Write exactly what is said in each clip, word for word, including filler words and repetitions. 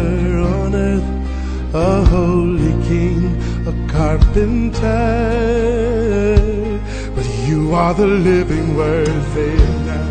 were on earth, a holy king, a carpenter. But you are the living word. Say it now.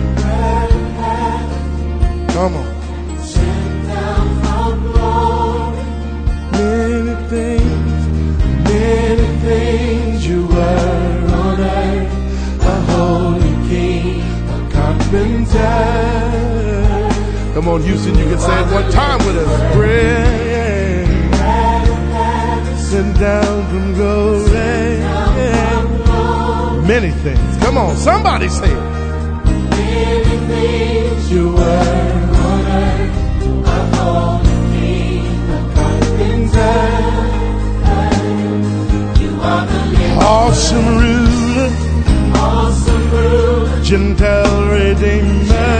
Come on. Sent down from glory. Many things, many things you were on earth, a holy king, a carpenter. Come on, Houston, you can say it one time with us. Bread sent down from glory. Many things. Come on, somebody say it. Many things you were on earth, a holy king, a carpenter. You are the living Awesome ruler, awesome ruler, Gentile redeemer.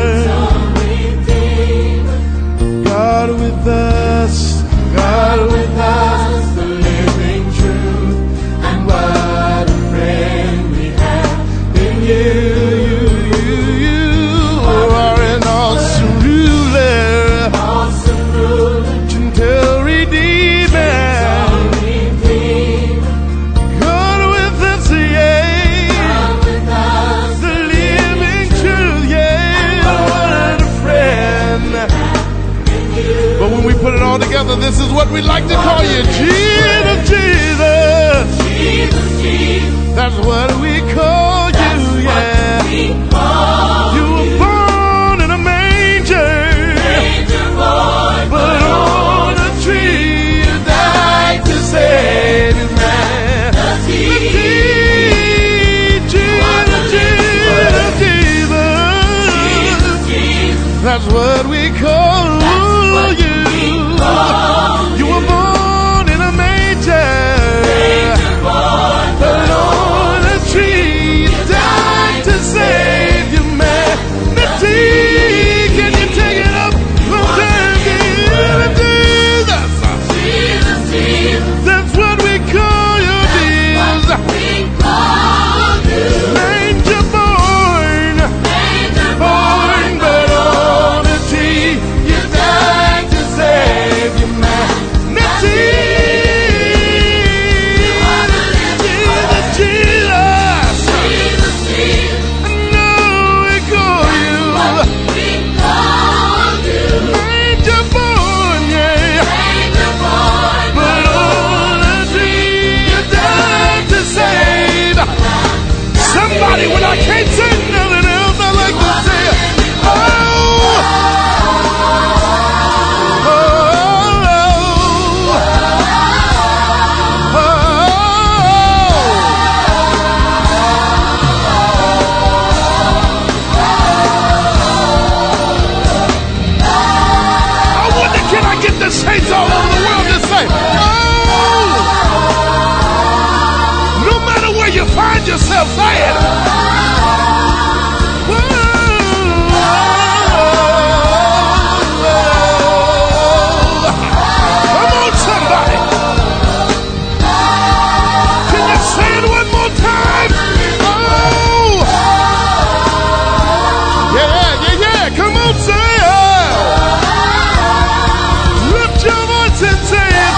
God with us, God with us, the living truth, and what a friend we have in you. you, you, you are an awesome ruler, Awesome ruler, Gentile redeemer. God with us, yeah, God with us, the living truth, yeah, what a friend. But when we put it all together, this is what we like to call you. Jesus, Jesus. Jesus, Jesus, That's what we call you, yeah. we call You were born in a manger, Manger Boy, but on a tree you died to save his man. Jesus, Jesus, Jesus. Jesus, That's what we call you. You were born in a manger, but on a tree you died to save your humanity. Can you take it up from there? Jesus, Jesus, Jesus, that's what we call you, Jesus. we call you Manger born, Manger born, but on a tree you died to save your humanity. Jesus, Jesus, Jesus, Jesus, I know we call you we call you Manger born, yeah. Manger Boy, But on a tree you died to save somebody. When I can't say nothing else, I like to say, oh, oh, oh, I wonder, can I get the saints all over the world to say, oh, no matter where you find yourself, say it. Come on, somebody. Can you say it one more time? Oh, yeah, yeah, yeah. Come on, say it. Lift your voice and say it.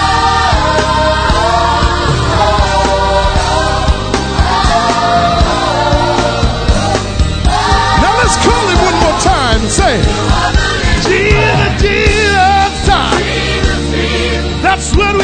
Now let's call him one more time. Say, Jesus, Jesus, Jesus, Jesus, that's what we